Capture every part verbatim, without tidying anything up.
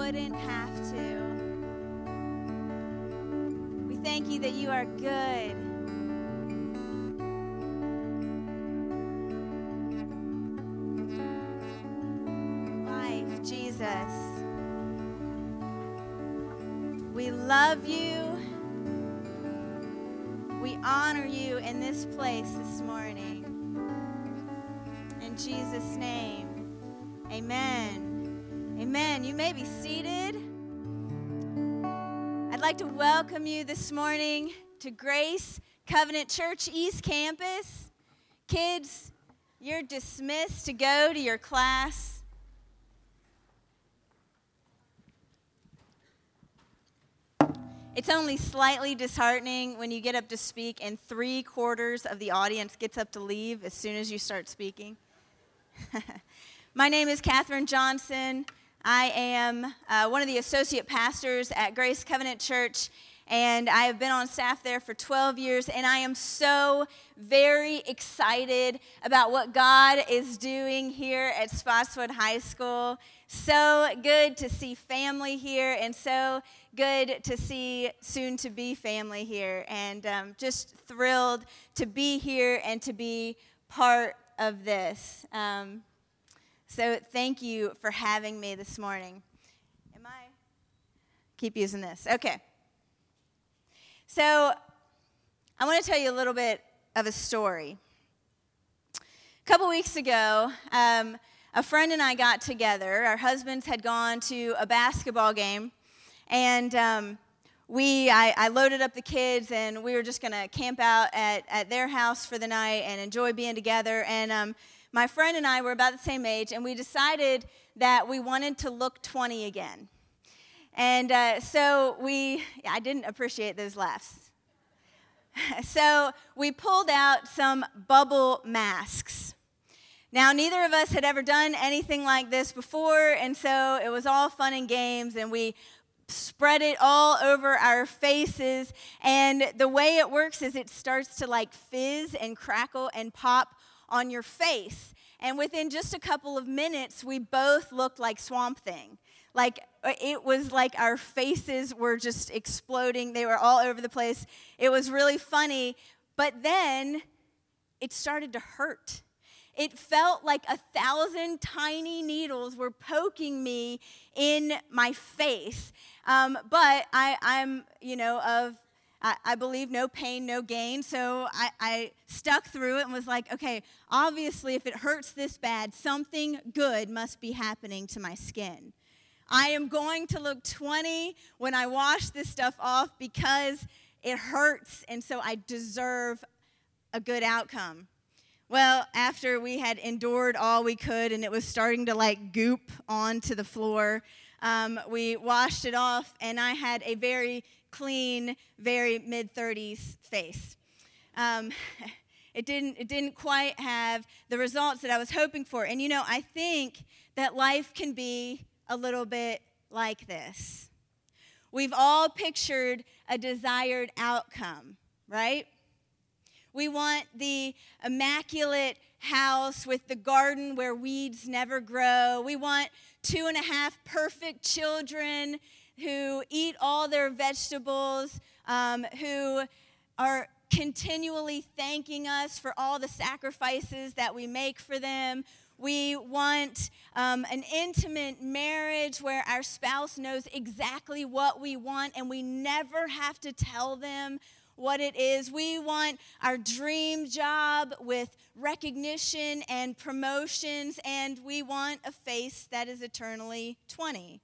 wouldn't have to. We thank you that you are good. Life, Jesus. We love you. We honor you in this place this morning. In Jesus' name, amen. Amen. You may be seated. I'd like to welcome you this morning to Grace Covenant Church East Campus. Kids, you're dismissed to go to your class. It's only slightly disheartening when you get up to speak and three quarters of the audience gets up to leave as soon as you start speaking. My name is Catherine Johnson. I am uh, one of the associate pastors at Grace Covenant Church, and I have been on staff there for twelve years, and I am so very excited about what God is doing here at Spotswood High School. So good to see family here, and so good to see soon-to-be family here, and um, just thrilled to be here and to be part of this. Um, so thank you for having me this morning. Am I? Keep using this. Okay. So I want to tell you a little bit of a story. A couple weeks ago, um, a friend and I got together. Our husbands had gone to a basketball game, and um, we I, I loaded up the kids, and we were just going to camp out at, at their house for the night and enjoy being together. And um, my friend and I were about the same age, and we decided that we wanted to look twenty again. And uh, so we, I didn't appreciate those laughs. So we pulled out some bubble masks. Now, neither of us had ever done anything like this before, and so it was all fun and games, and we spread it all over our faces. And the way it works is it starts to like fizz and crackle and pop on your face. And within just a couple of minutes, we both looked like Swamp Thing. Like, it was like our faces were just exploding. They were all over the place. It was really funny. But then it started to hurt. It felt like a thousand tiny needles were poking me in my face. Um, but I, I'm, you know, of, I, I believe no pain, no gain. So I, I stuck through it and was like, okay, obviously if it hurts this bad, something good must be happening to my skin. I am going to look twenty when I wash this stuff off because it hurts, and so I deserve a good outcome. Well, after we had endured all we could and it was starting to like goop onto the floor, um, we washed it off, and I had a very clean, very mid-thirties face. Um, it didn't, it didn't quite have the results that I was hoping for. And you know, I think that life can be a little bit like this. We've all pictured a desired outcome, right? We want the immaculate house with the garden where weeds never grow. We want two and a half perfect children who eat all their vegetables, um, who are continually thanking us for all the sacrifices that we make for them. We want um, an intimate marriage where our spouse knows exactly what we want and we never have to tell them what it is. We want our dream job with recognition and promotions, and we want a face that is eternally twenty.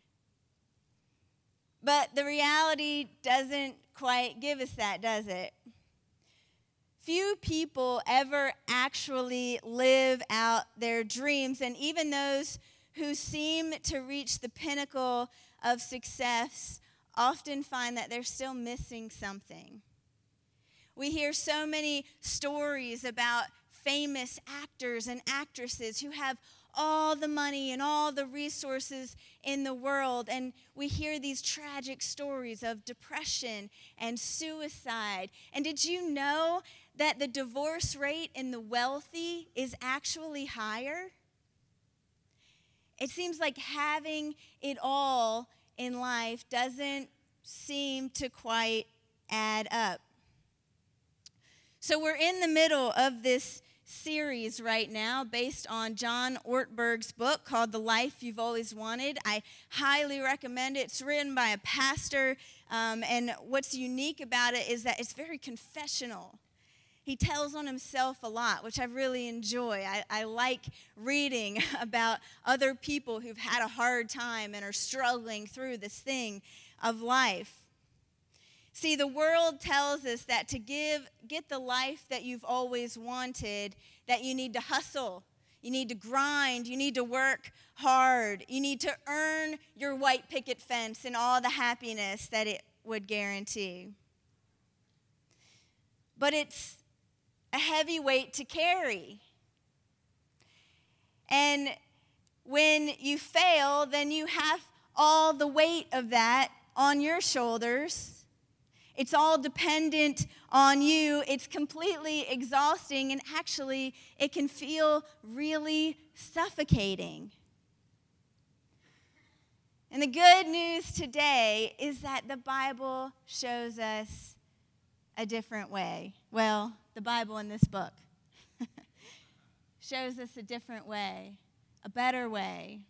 But the reality doesn't quite give us that, does it? Few people ever actually live out their dreams, and even those who seem to reach the pinnacle of success often find that they're still missing something. We hear so many stories about famous actors and actresses who have all the money and all the resources in the world, and we hear these tragic stories of depression and suicide. And did you know that the divorce rate in the wealthy is actually higher? it seems like having it all in life doesn't seem to quite add up. So we're in the middle of this series right now based on John Ortberg's book called The Life You've Always Wanted. I highly recommend it. It's written by a pastor, um, and what's unique about it is that it's very confessional. He tells on himself a lot, which I really enjoy. I, I like reading about other people who've had a hard time and are struggling through this thing of life. See, the world tells us that to give, get the life that you've always wanted, that you need to hustle, you need to grind, you need to work hard, you need to earn your white picket fence and all the happiness that it would guarantee. But it's a heavy weight to carry. And when you fail, then you have all the weight of that on your shoulders. It's all dependent on you. It's completely exhausting, and actually, it can feel really suffocating. And the good news today is that the Bible shows us a different way. Well, the Bible in this book shows us a different way, a better way.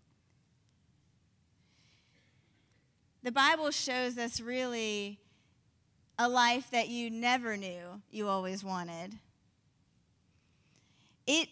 The Bible shows us really a life that you never knew you always wanted. It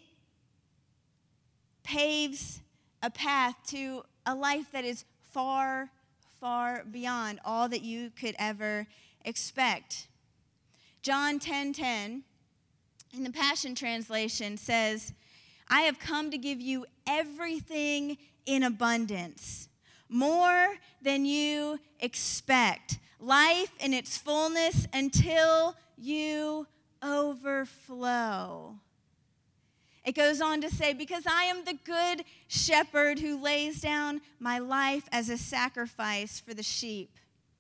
paves a path to a life that is far, far beyond all that you could ever expect. John ten ten, in the Passion Translation, says, I have come to give you everything in abundance, more than you expect. Life in its fullness until you overflow. It goes on to say, because I am the good shepherd who lays down my life as a sacrifice for the sheep.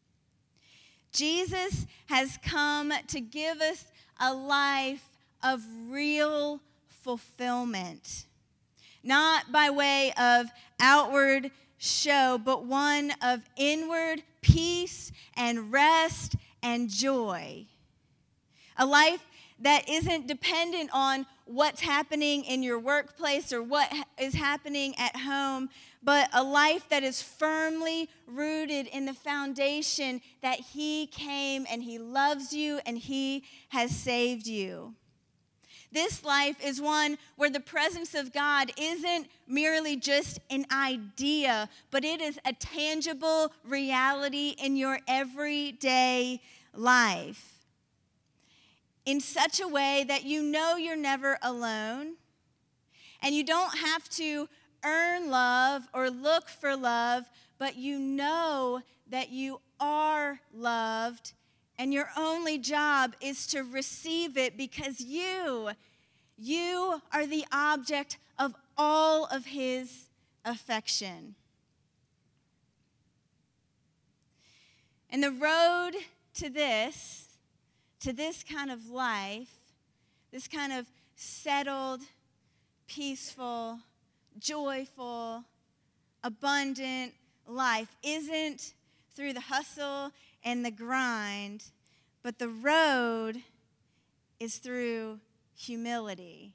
Jesus has come to give us a life of real fulfillment, not by way of outward show, but one of inward peace and rest and joy. A life that isn't dependent on what's happening in your workplace or what is happening at home, but a life that is firmly rooted in the foundation that He came and He loves you and He has saved you. This life is one where the presence of God isn't merely just an idea, but it is a tangible reality in your everyday life. In such a way that you know you're never alone, and you don't have to earn love or look for love, but you know that you are loved. And your only job is to receive it because you, you are the object of all of His affection. And the road to this, to this kind of life, this kind of settled, peaceful, joyful, abundant life isn't through the hustle and the grind, but the road is through humility.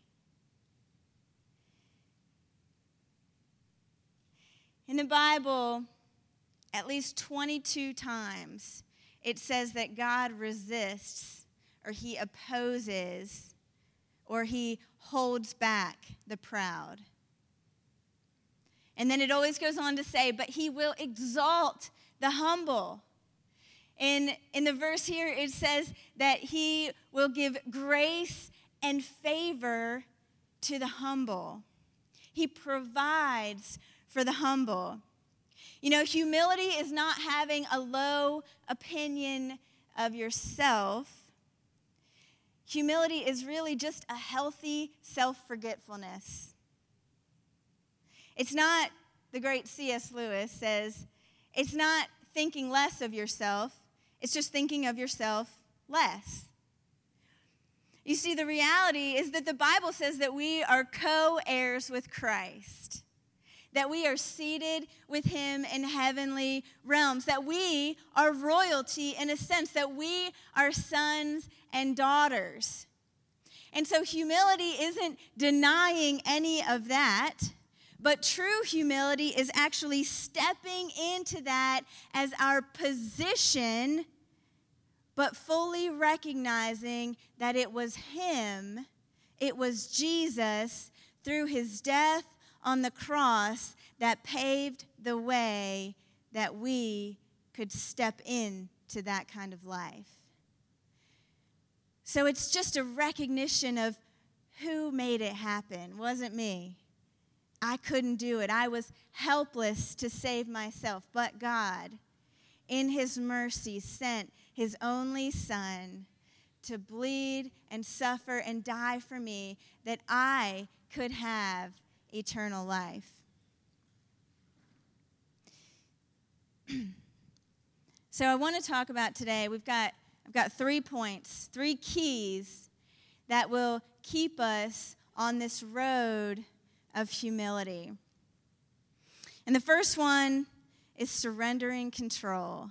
In the Bible, at least twenty-two times, it says that God resists, or He opposes, or He holds back the proud. And then it always goes on to say, but He will exalt the humble. In, in the verse here, it says that He will give grace and favor to the humble. He provides for the humble. You know, humility is not having a low opinion of yourself. Humility is really just a healthy self-forgetfulness. It's not, the great C S Lewis says, it's not thinking less of yourself. It's just thinking of yourself less. You see, the reality is that the Bible says that we are co-heirs with Christ, that we are seated with him in heavenly realms, that we are royalty in a sense, that we are sons and daughters. And so humility isn't denying any of that, but true humility is actually stepping into that as our position, but fully recognizing that it was him, it was Jesus, through his death on the cross that paved the way that we could step into that kind of life. So it's just a recognition of who made it happen. It wasn't me. I couldn't do it. I was helpless to save myself. But God, in his mercy, sent his only Son to bleed and suffer and die for me that I could have eternal life. So I want to talk about today, we've got I've got three points, three keys that will keep us on this road of humility. And the first one is surrendering control.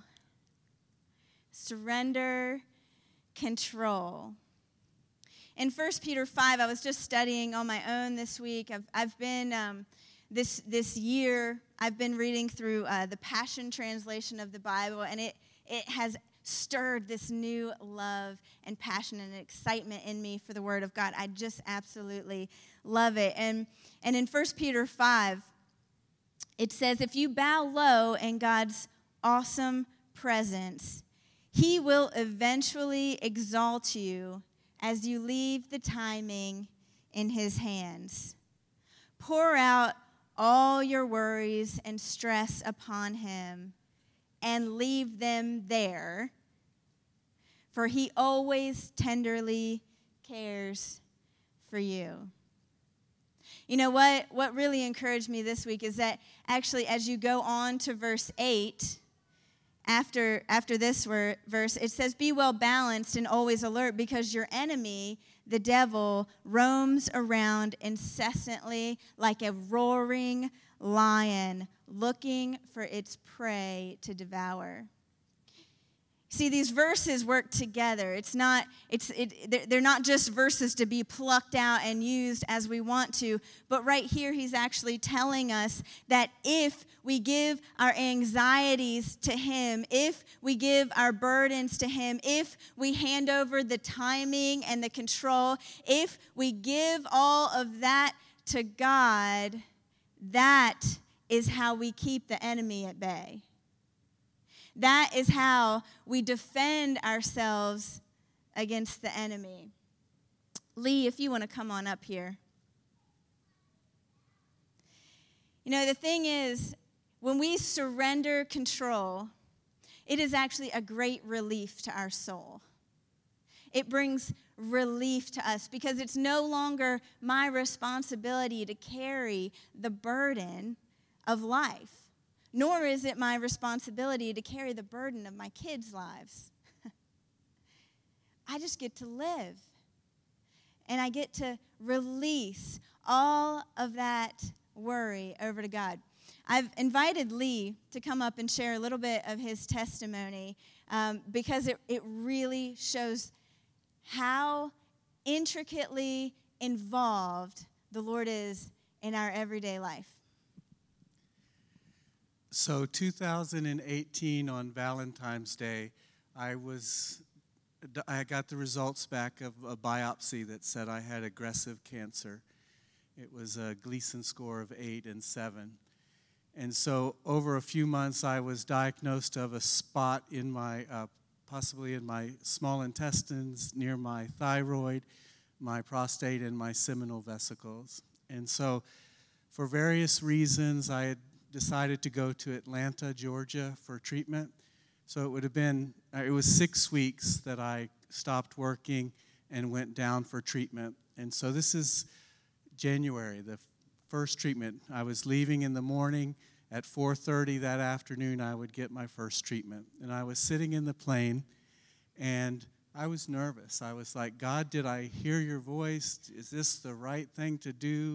Surrender control. In First Peter five, I was just studying on my own this week. I've, I've been, um, this, this year, I've been reading through uh, the Passion Translation of the Bible, and it, it has stirred this new love and passion and excitement in me for the Word of God. I just absolutely love it. And, and in First Peter five, it says, if you bow low in God's awesome presence, he will eventually exalt you as you leave the timing in his hands. Pour out all your worries and stress upon him and leave them there, for he always tenderly cares for you. You know what, what really encouraged me this week is that actually as you go on to verse eight, after, after this verse, it says, be well balanced and always alert because your enemy, the devil, roams around incessantly like a roaring lion looking for its prey to devour. See, these verses work together. It's not, it's, it, they're not just verses to be plucked out and used as we want to, but right here he's actually telling us that if we give our anxieties to him, if we give our burdens to him, if we hand over the timing and the control, if we give all of that to God, that is how we keep the enemy at bay. That is how we defend ourselves against the enemy. Lee, if you want to come on up here. You know, the thing is, when we surrender control, it is actually a great relief to our soul. It brings relief to us because it's no longer my responsibility to carry the burden of life. Nor is it my responsibility to carry the burden of my kids' lives. I just get to live. And I get to release all of that worry over to God. I've invited Lee to come up and share a little bit of his testimony um, because it, it really shows how intricately involved the Lord is in our everyday life. So two thousand eighteen on Valentine's Day, I was, I got the results back of a biopsy that said I had aggressive cancer. It was a Gleason score of eight and seven. And so over a few months, I was diagnosed of a spot in my, uh, possibly in my small intestines, near my thyroid, my prostate, and my seminal vesicles. And so for various reasons, I had decided to go to Atlanta, Georgia for treatment. So it would have been, it was six weeks that I stopped working and went down for treatment. And so this is January, the first treatment. I was leaving in the morning. At four thirty that afternoon, I would get my first treatment. And I was sitting in the plane, and I was nervous. I was like, God, did I hear your voice? Is this the right thing to do?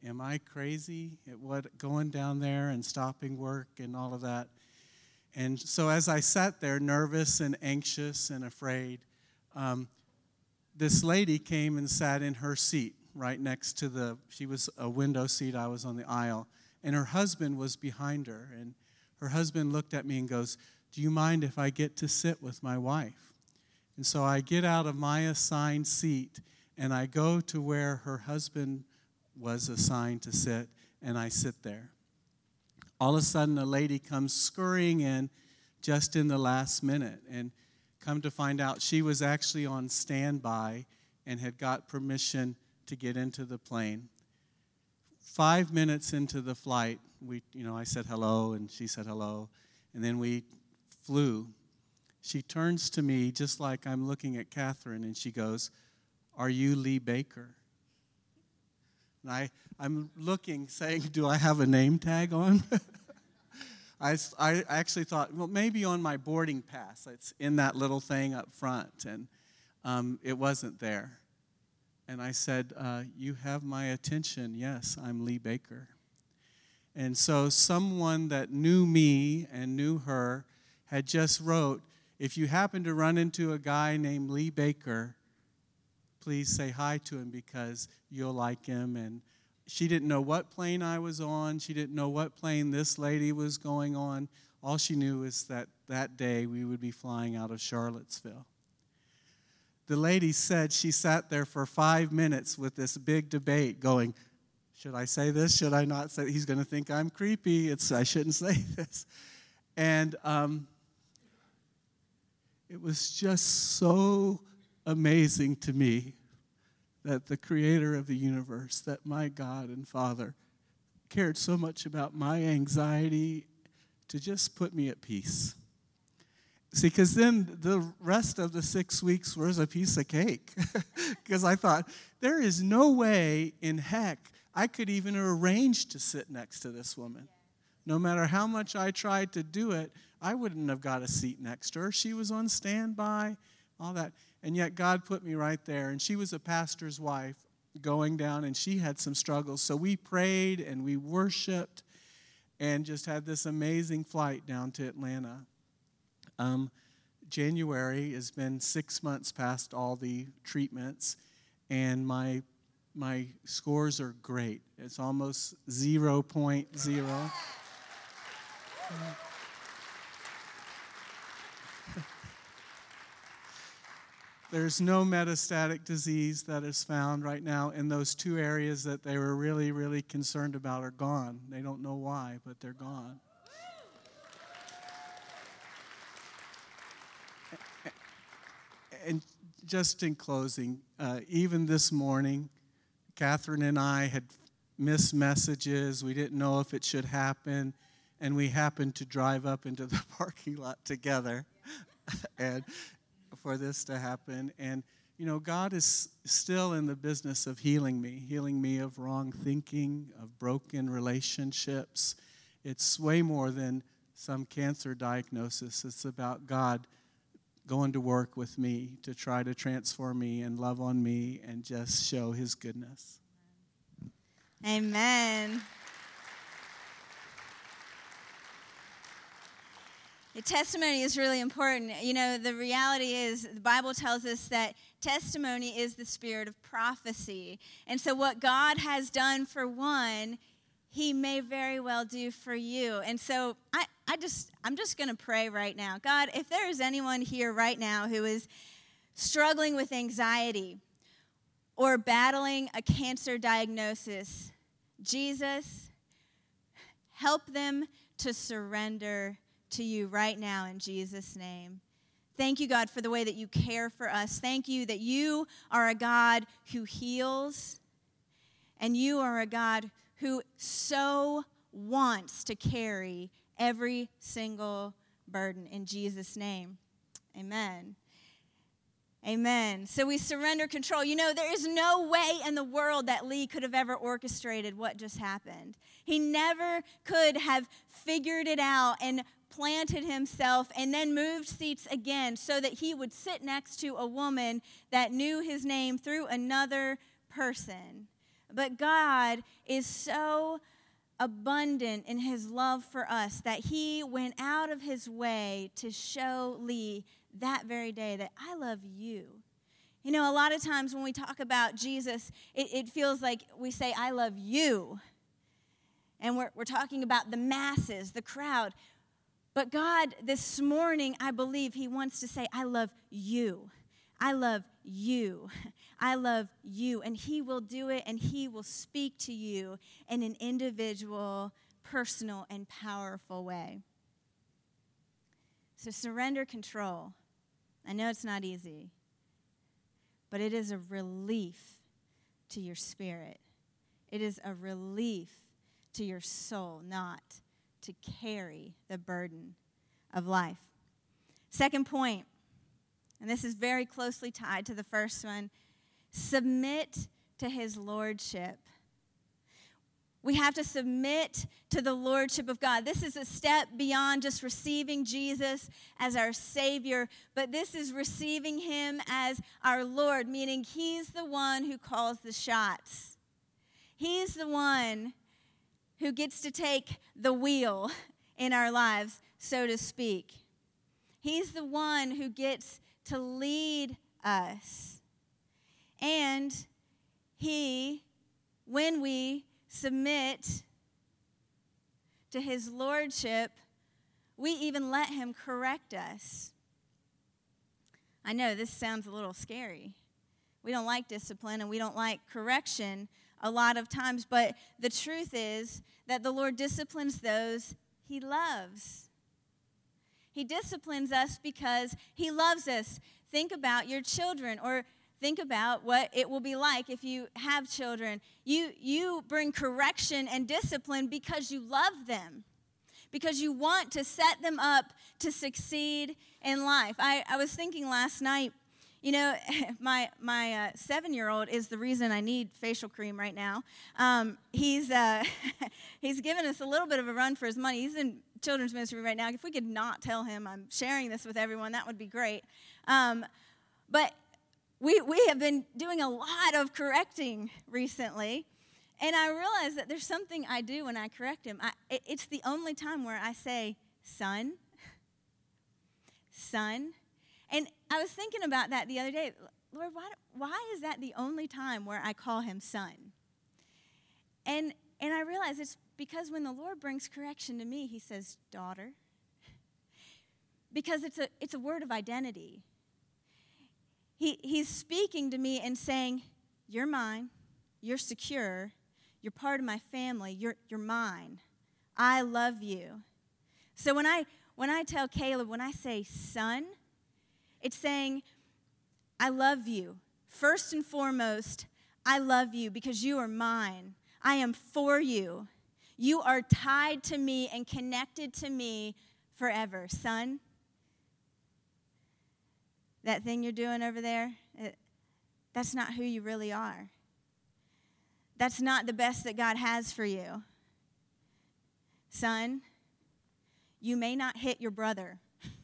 am I crazy at what going down there and stopping work and all of that? And so as I sat there, nervous and anxious and afraid, um, this lady came and sat in her seat right next to the, she was a window seat, I was on the aisle, and her husband was behind her. And her husband looked at me and goes, "Do you mind if I get to sit with my wife?" And so I get out of my assigned seat, and I go to where her husband was assigned to sit, and I sit there. All of a sudden, a lady comes scurrying in just in the last minute, and come to find out she was actually on standby and had got permission to get into the plane. Five minutes into the flight, we, you know, I said hello, and she said hello, and then we flew. She turns to me just like I'm looking at Catherine, and she goes, "Are you Lee Baker?" And I, I'm looking, saying, do I have a name tag on? I, I actually thought, well, maybe on my boarding pass. It's in that little thing up front, and um, it wasn't there. And I said, uh, "You have my attention. Yes, I'm Lee Baker." And so someone that knew me and knew her had just wrote, "If you happen to run into a guy named Lee Baker, please say hi to him because you'll like him." And she didn't know what plane I was on. She didn't know what plane this lady was going on. All she knew is that that day we would be flying out of Charlottesville. The lady said she sat there for five minutes with this big debate going, should I say this? Should I not say? He's going to think I'm creepy. It's I shouldn't say this. And um, it was just so amazing to me that the creator of the universe, that my God and Father, cared so much about my anxiety to just put me at peace. See, because then the rest of the six weeks was a piece of cake. Because I thought, there is no way in heck I could even arrange to sit next to this woman. No matter how much I tried to do it, I wouldn't have got a seat next to her. She was on standby, all that. And yet God put me right there. And she was a pastor's wife going down, and she had some struggles. So we prayed and we worshiped and just had this amazing flight down to Atlanta. Um, January has been six months past all the treatments, and my my scores are great. It's almost zero point zero. There's no metastatic disease that is found right now, and those two areas that they were really, really concerned about are gone. They don't know why, but they're gone. And just in closing, uh, even this morning, Catherine and I had missed messages. We didn't know if it should happen, and we happened to drive up into the parking lot together and for this to happen. And, you know, God is still in the business of healing me, healing me of wrong thinking, of broken relationships. It's way more than some cancer diagnosis. It's about God going to work with me to try to transform me and love on me and just show his goodness. Amen. The testimony is really important. You know, the reality is the Bible tells us that testimony is the spirit of prophecy. And so what God has done for one, he may very well do for you. And so I, I just, I'm just going to pray right now. God, if there is anyone here right now who is struggling with anxiety or battling a cancer diagnosis, Jesus, help them to surrender to you right now in Jesus' name. Thank you, God, for the way that you care for us. Thank you that you are a God who heals, and you are a God who so wants to carry every single burden. In Jesus' name, amen. Amen. So we surrender control. You know, there is no way in the world that Lee could have ever orchestrated what just happened. He never could have figured it out and planted himself and then moved seats again so that he would sit next to a woman that knew his name through another person. But God is so abundant in his love for us that he went out of his way to show Lee that very day that I love you. You know, a lot of times when we talk about Jesus, it, it feels like we say, I love you. And we're, we're talking about the masses, the crowd. But God, this morning, I believe he wants to say, I love you. I love you. I love you. And he will do it, and he will speak to you in an individual, personal, and powerful way. So surrender control. I know it's not easy, but it is a relief to your spirit. It is a relief to your soul, not to carry the burden of life. Second point, and this is very closely tied to the first one, submit to his lordship. We have to submit to the lordship of God. This is a step beyond just receiving Jesus as our Savior, but this is receiving him as our Lord, meaning he's the one who calls the shots. He's the one who gets to take the wheel in our lives, so to speak. He's the one who gets to lead us. And he, when we submit to his lordship, we even let him correct us. I know this sounds a little scary. We don't like discipline and we don't like correction a lot of times, but the truth is that the Lord disciplines those he loves. He disciplines us because he loves us. Think about your children, or think about what it will be like if you have children. You, you bring correction and discipline because you love them, because you want to set them up to succeed in life. I, I was thinking last night, you know, my my uh, seven-year-old is the reason I need facial cream right now. Um, he's uh, he's given us a little bit of a run for his money. He's in children's ministry right now. If we could not tell him I'm sharing this with everyone, that would be great. Um, but we we have been doing a lot of correcting recently, and I realized that there's something I do when I correct him. I, it, it's the only time where I say, son, son. And I was thinking about that the other day. Lord, why, why is that the only time where I call him son? And and I realize it's because when the Lord brings correction to me, he says, daughter. Because it's a it's a word of identity. He he's speaking to me and saying, you're mine, you're secure, you're part of my family, you're you're mine. I love you. So when I when I tell Caleb, when I say son, it's saying, I love you. First and foremost, I love you because you are mine. I am for you. You are tied to me and connected to me forever. Son, that thing you're doing over there, it, that's not who you really are. That's not the best that God has for you. Son, you may not hit your brother.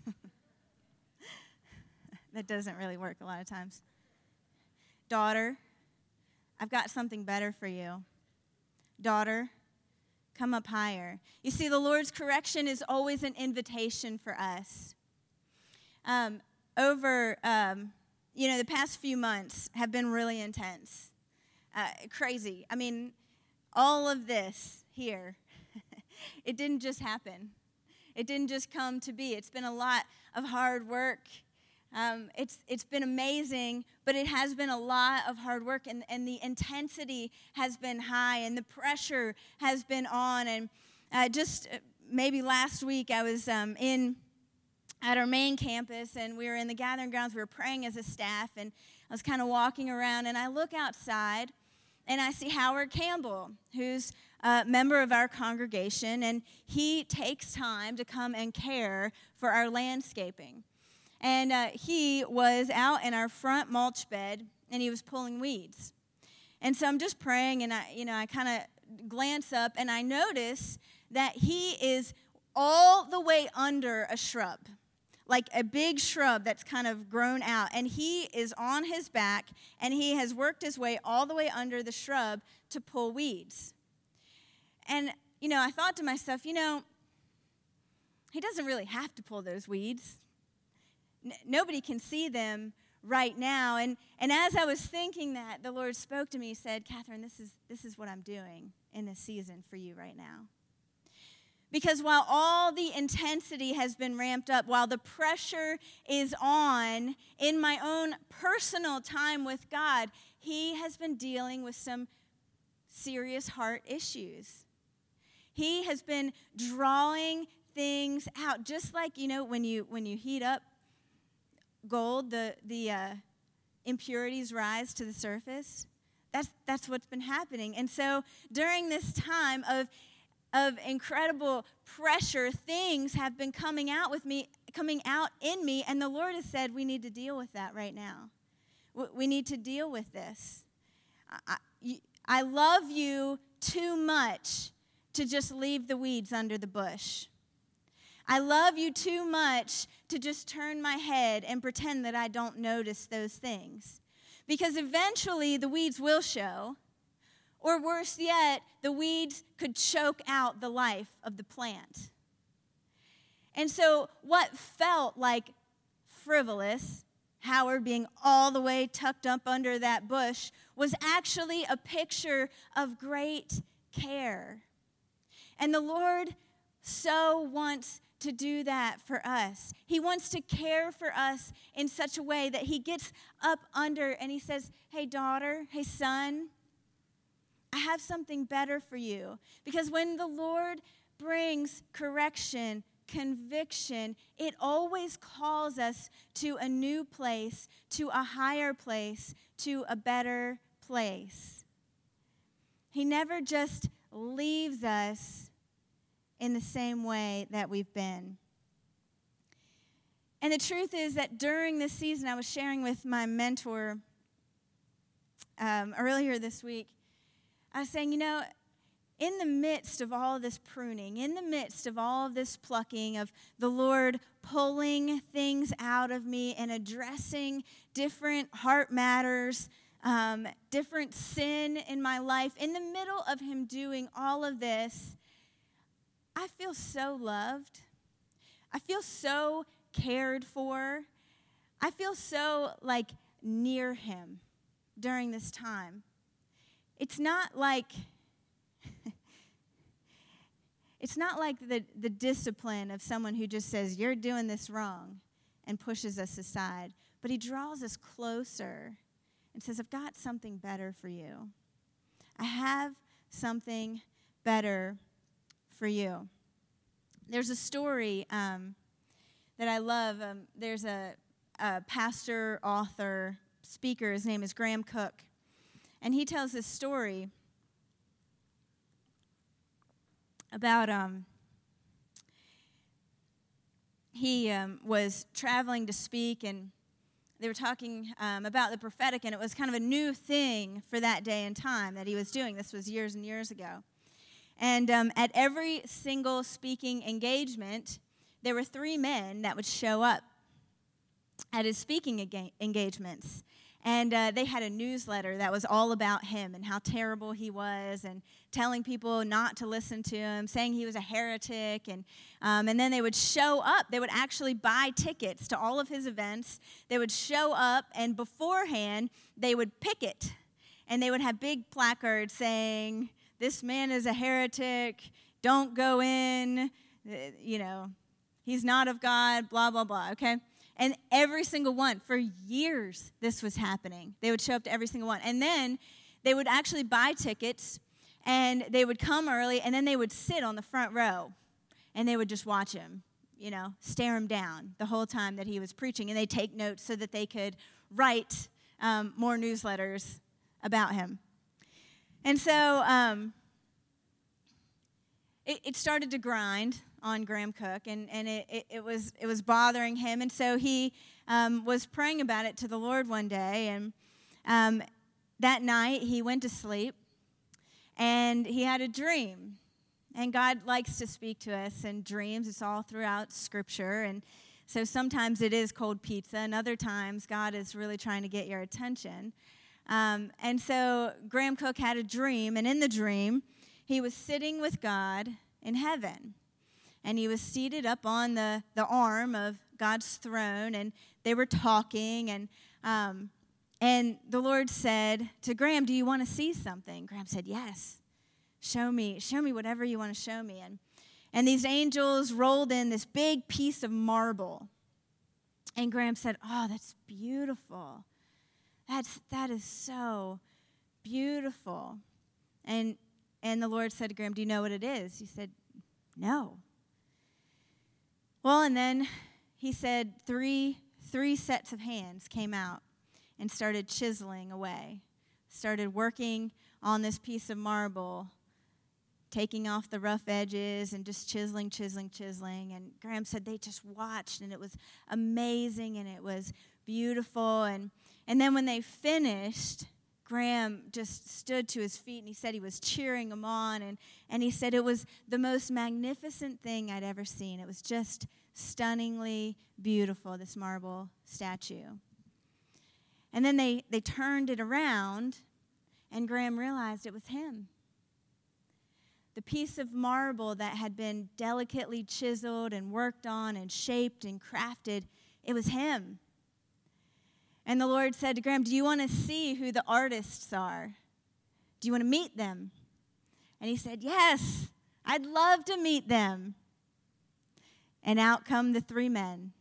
That doesn't really work a lot of times. Daughter, I've got something better for you. Daughter, come up higher. You see, the Lord's correction is always an invitation for us. Um, over, um, you know, the past few months have been really intense, uh, crazy. I mean, all of this here, it didn't just happen. It didn't just come to be. It's been a lot of hard work. Um, it's it's been amazing, but it has been a lot of hard work, and, and the intensity has been high, and the pressure has been on. And uh, just maybe last week, I was um, in at our main campus, and we were in the gathering grounds. We were praying as a staff, and I was kind of walking around, and I look outside, and I see Howard Campbell, who's a member of our congregation, and he takes time to come and care for our landscaping. And uh, he was out in our front mulch bed, and he was pulling weeds. And so I'm just praying, and I, you know, I kind of glance up, and I notice that he is all the way under a shrub. like a big shrub that's kind of grown out, and he is on his back, and he has worked his way all the way under the shrub to pull weeds. And, you know, I thought to myself, you know, he doesn't really have to pull those weeds. N- nobody can see them right now. And, and as I was thinking that, the Lord spoke to me. He said, Catherine, this is, this is what I'm doing in this season for you right now. Because while all the intensity has been ramped up, while the pressure is on in my own personal time with God, he has been dealing with some serious heart issues. He has been drawing things out, just like, you know, when you when you heat up gold, the the uh, impurities rise to the surface. That's that's what's been happening. And so during this time of of incredible pressure, things have been coming out with me, coming out in me, and the Lord has said we need to deal with that right now. We need to deal with this. I, I love you too much to just leave the weeds under the bush. I love you too much to just turn my head and pretend that I don't notice those things. Because eventually the weeds will show. Or worse yet, the weeds could choke out the life of the plant. And so what felt like frivolous, Howard being all the way tucked up under that bush, was actually a picture of great care. And the Lord so wants to do that for us. He wants to care for us in such a way that he gets up under and he says, hey, daughter, hey, son, I have something better for you. Because when the Lord brings correction, conviction, it always calls us to a new place, to a higher place, to a better place. He never just leaves us in the same way that we've been. And the truth is that during this season, I was sharing with my mentor um, earlier this week, I was saying, you know, in the midst of all of this pruning, in the midst of all of this plucking, of the Lord pulling things out of me and addressing different heart matters, um, different sin in my life, in the middle of him doing all of this, I feel so loved. I feel so cared for. I feel so, like, near him during this time. It's not like it's not like the, the discipline of someone who just says, you're doing this wrong, and pushes us aside. But he draws us closer and says, I've got something better for you. I have something better for you. There's a story um, that I love. Um, there's a, a pastor, author, speaker. His name is Graham Cook. And he tells this story about um, he um, was traveling to speak, and they were talking um, about the prophetic, and it was kind of a new thing for that day and time that he was doing. This was years and years ago. And um, at every single speaking engagement, there were three men that would show up at his speaking ega- engagements. And uh, they had a newsletter that was all about him and how terrible he was, and telling people not to listen to him, saying he was a heretic. And um, and then they would show up. They would actually buy tickets to all of his events. They would show up, and beforehand, they would picket. And they would have big placards saying, this man is a heretic, don't go in, you know, he's not of God, blah, blah, blah, okay? And every single one, for years, this was happening. They would show up to every single one. And then they would actually buy tickets, and they would come early, and then they would sit on the front row, and they would just watch him, you know, stare him down the whole time that he was preaching. And they'd take notes so that they could write um, more newsletters about him. And so um, it, it started to grind on Graham Cook, and, and it, it, it was it was bothering him. And so he um, was praying about it to the Lord one day, and um, that night he went to sleep, and he had a dream. And God likes to speak to us in dreams. It's all throughout Scripture. And So sometimes it is cold pizza, and other times God is really trying to get your attention. Um, and so Graham Cook had a dream, and in the dream, he was sitting with God in heaven. And he was seated up on the, the arm of God's throne, and they were talking, and um, and the Lord said to Graham, do you want to see something? Graham said, yes. Show me, show me whatever you want to show me. And And these angels rolled in this big piece of marble. And Graham said, oh, that's beautiful. That's, that is so beautiful. And, and the Lord said to Graham, do you know what it is? He said, no. Well, and then he said three, three sets of hands came out and started chiseling away, started working on this piece of marble, taking off the rough edges and just chiseling, chiseling, chiseling. And Graham said they just watched, and it was amazing, and it was beautiful. And, and then when they finished, Graham just stood to his feet, and he said he was cheering them on. And, and he said it was the most magnificent thing I'd ever seen. It was just stunningly beautiful, this marble statue. And then they, they turned it around, and Graham realized it was him. The piece of marble that had been delicately chiseled and worked on and shaped and crafted, it was him. And the Lord said to Graham, do you want to see who the artists are? Do you want to meet them? And he said, yes, I'd love to meet them. And out come the three men.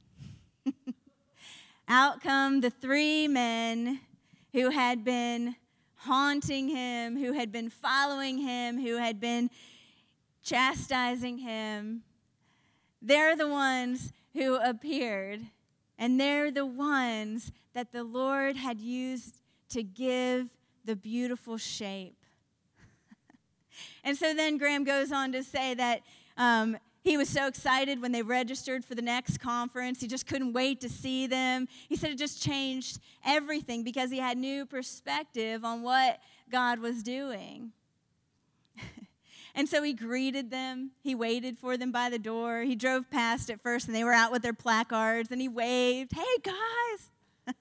Out come the three men who had been haunting him, who had been following him, who had been chastising him. They're the ones who appeared, and they're the ones that the Lord had used to give the beautiful shape. And so then Graham goes on to say that um, he was so excited when they registered for the next conference. He just couldn't wait to see them. He said it just changed everything because he had new perspective on what God was doing. And so he greeted them. He waited for them by the door. He drove past at first, and they were out with their placards, and he waved, hey, guys.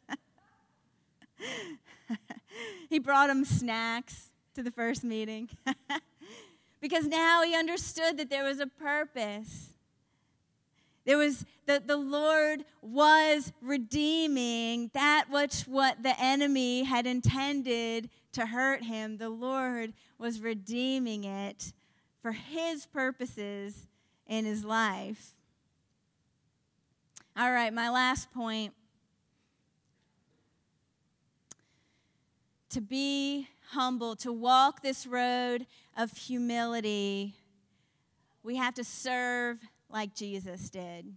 He brought them snacks to the first meeting. Because now he understood that there was a purpose. There was, the, the Lord was redeeming that which what the enemy had intended to hurt him. The Lord was redeeming it for his purposes in his life. All right, my last point. To be humble, to walk this road of humility, we have to serve like Jesus did.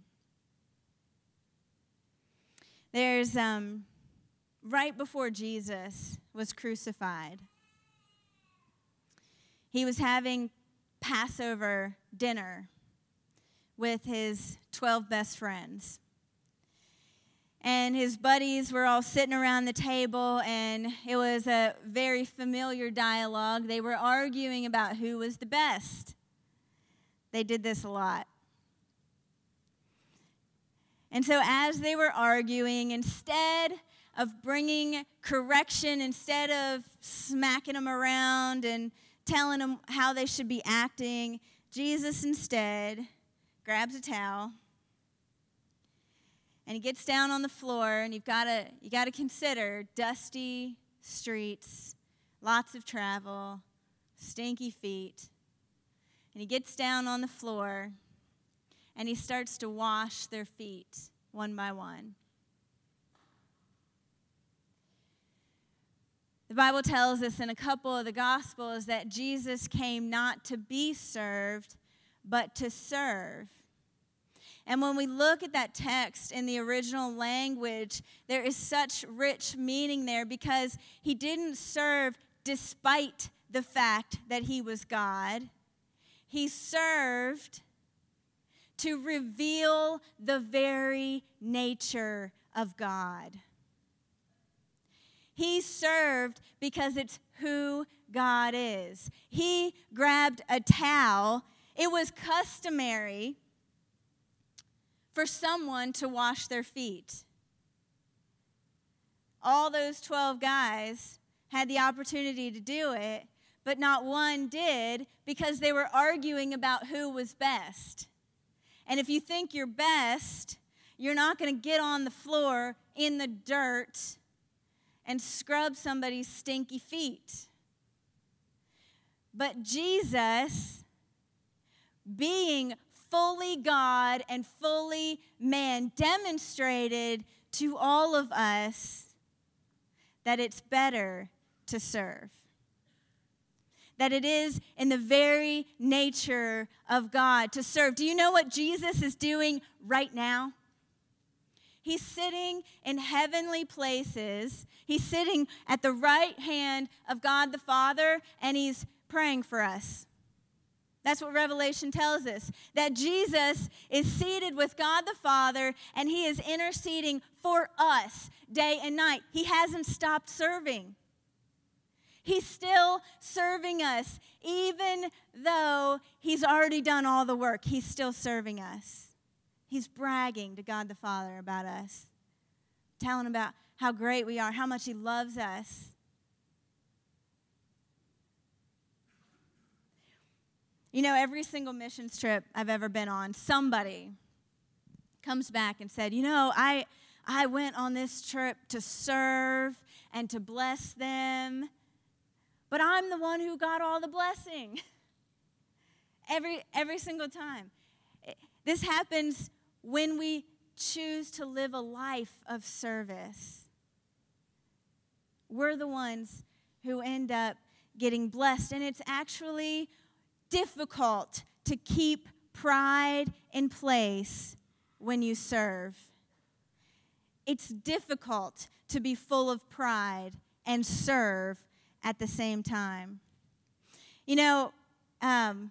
There's, um, right before Jesus was crucified, he was having Passover dinner with his twelve best friends. And his buddies were all sitting around the table, and it was a very familiar dialogue. They were arguing about who was the best. They did this a lot. And so as they were arguing, instead of bringing correction, instead of smacking them around and telling them how they should be acting, Jesus instead grabs a towel, and he gets down on the floor, and you've got to you got to consider dusty streets, lots of travel, stinky feet. And he gets down on the floor, and he starts to wash their feet one by one. The Bible tells us in a couple of the Gospels that Jesus came not to be served, but to serve. And when we look at that text in the original language, there is such rich meaning there because he didn't serve despite the fact that he was God. He served to reveal the very nature of God. He served because it's who God is. He grabbed a towel. It was customary for someone to wash their feet. All those twelve guys had the opportunity to do it, but not one did because they were arguing about who was best. And if you think you're best, you're not going to get on the floor in the dirt and scrub somebody's stinky feet. But Jesus, being fully God and fully man, demonstrated to all of us that it's better to serve. That it is in the very nature of God to serve. Do you know what Jesus is doing right now? He's sitting in heavenly places. He's sitting at the right hand of God the Father, and he's praying for us. That's what Revelation tells us, that Jesus is seated with God the Father, and he is interceding for us day and night. He hasn't stopped serving. He's still serving us. Even though he's already done all the work, he's still serving us. He's bragging to God the Father about us, telling about how great we are, how much he loves us. You know, every single missions trip I've ever been on, somebody comes back and said, you know, I, I went on this trip to serve and to bless them, but I'm the one who got all the blessing. Every, every single time. This happens when we choose to live a life of service. We're the ones who end up getting blessed, and it's actually difficult to keep pride in place when you serve. It's difficult to be full of pride and serve at the same time. You know, um,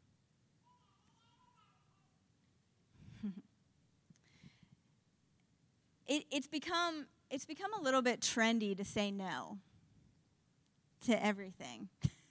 it, it's become it's become a little bit trendy to say no to everything.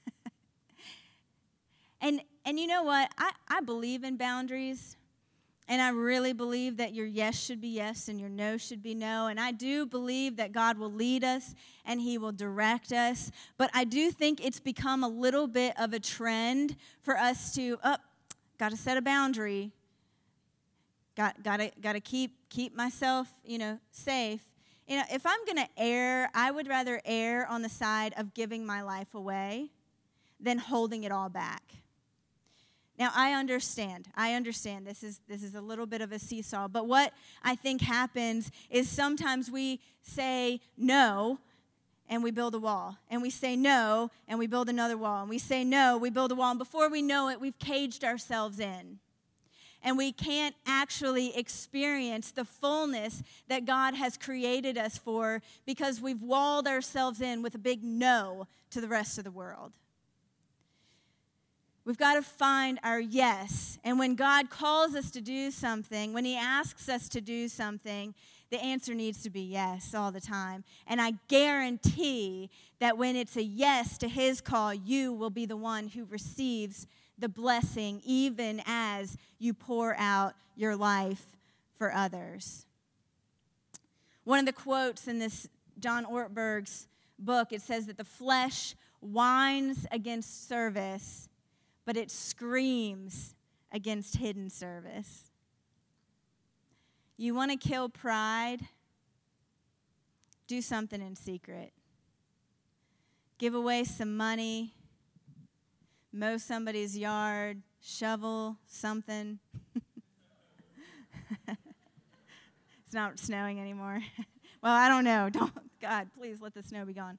And and you know what? I, I believe in boundaries. And I really believe that your yes should be yes and your no should be no. And I do believe that God will lead us and he will direct us. But I do think it's become a little bit of a trend for us to, oh, got to set a boundary. Got got to got to keep keep myself, you know, safe. You know, if I'm going to err, I would rather err on the side of giving my life away than holding it all back. Now, I understand. I understand this is this is a little bit of a seesaw. But what I think happens is sometimes we say no, and we build a wall. And we say no, and we build another wall. And we say no, we build a wall. And before we know it, we've caged ourselves in. And we can't actually experience the fullness that God has created us for because we've walled ourselves in with a big no to the rest of the world. We've got to find our yes. And when God calls us to do something, when he asks us to do something, the answer needs to be yes all the time. And I guarantee that when it's a yes to his call, you will be the one who receives the blessing even as you pour out your life for others. One of the quotes in this John Ortberg's book, it says that the flesh whines against service, but it screams against hidden service. You want to kill pride? Do something in secret. Give away some money. Mow somebody's yard. Shovel something. It's not snowing anymore. Well, I don't know. Don't, God, please let the snow be gone.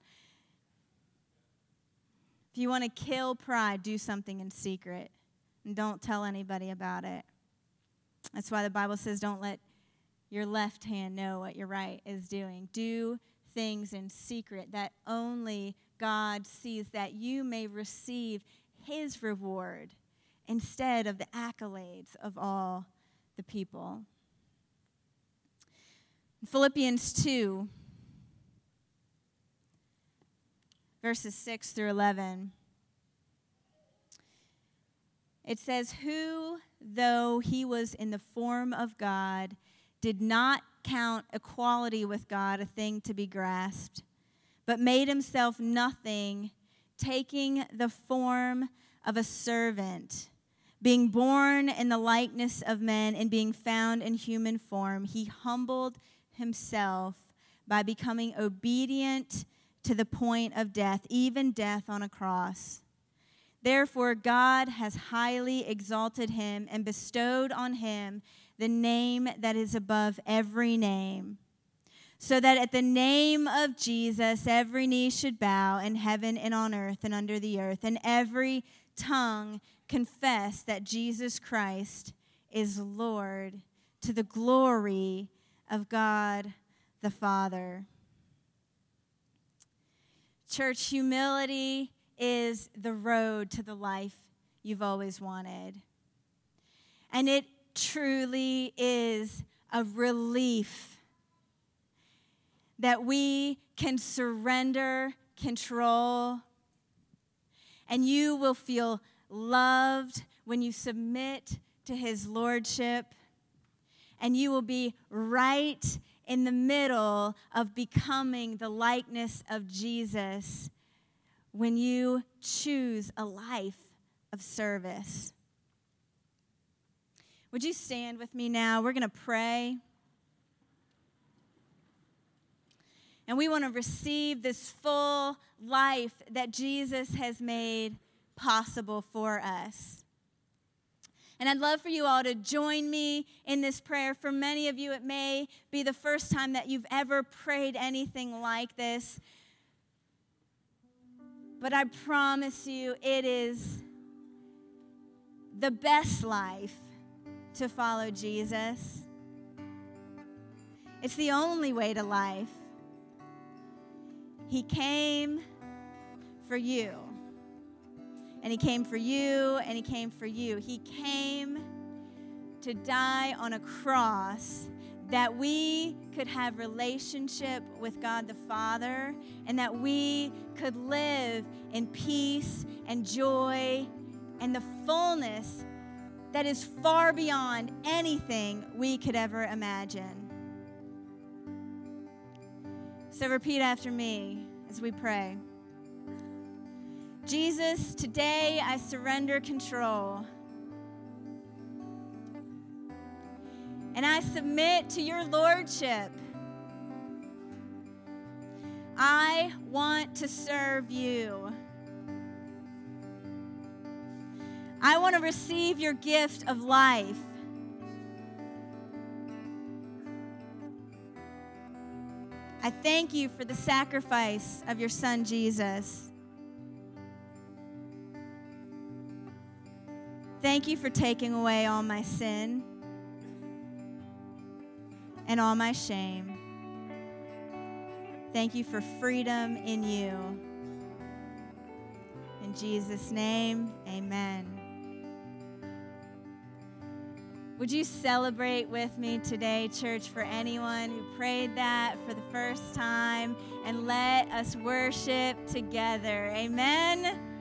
If you want to kill pride, do something in secret. And don't tell anybody about it. That's why the Bible says don't let your left hand know what your right is doing. Do things in secret that only God sees, that you may receive his reward instead of the accolades of all the people. In Philippians two, verses six through eleven, it says, "Who though he was in the form of God, did not count equality with God a thing to be grasped, but made himself nothing, taking the form of a servant. Being born in the likeness of men and being found in human form, he humbled himself by becoming obedient to the point of death, even death on a cross. Therefore, God has highly exalted him and bestowed on him the name that is above every name, so that at the name of Jesus every knee should bow in heaven and on earth and under the earth, and every tongue confess that Jesus Christ is Lord, to the glory of God the Father. Church, humility is the road to the life you've always wanted. And it truly is a relief that we can surrender control, and you will feel loved when you submit to his lordship, and you will be right in the middle of becoming the likeness of Jesus when you choose a life of service. Would you stand with me now? We're going to pray. And we want to receive this full life that Jesus has made possible for us. And I'd love for you all to join me in this prayer. For many of you, it may be the first time that you've ever prayed anything like this. But I promise you, it is the best life to follow Jesus. It's the only way to life. He came for you. And he came for you, and he came for you. He came to die on a cross that we could have relationship with God the Father, and that we could live in peace and joy and the fullness that is far beyond anything we could ever imagine. So repeat after me as we pray. Jesus, today I surrender control. And I submit to your lordship. I want to serve you. I want to receive your gift of life. I thank you for the sacrifice of your son, Jesus. Thank you for taking away all my sin and all my shame. Thank you for freedom in you. In Jesus' name, amen. Would you celebrate with me today, church, for anyone who prayed that for the first time, and let us worship together. Amen.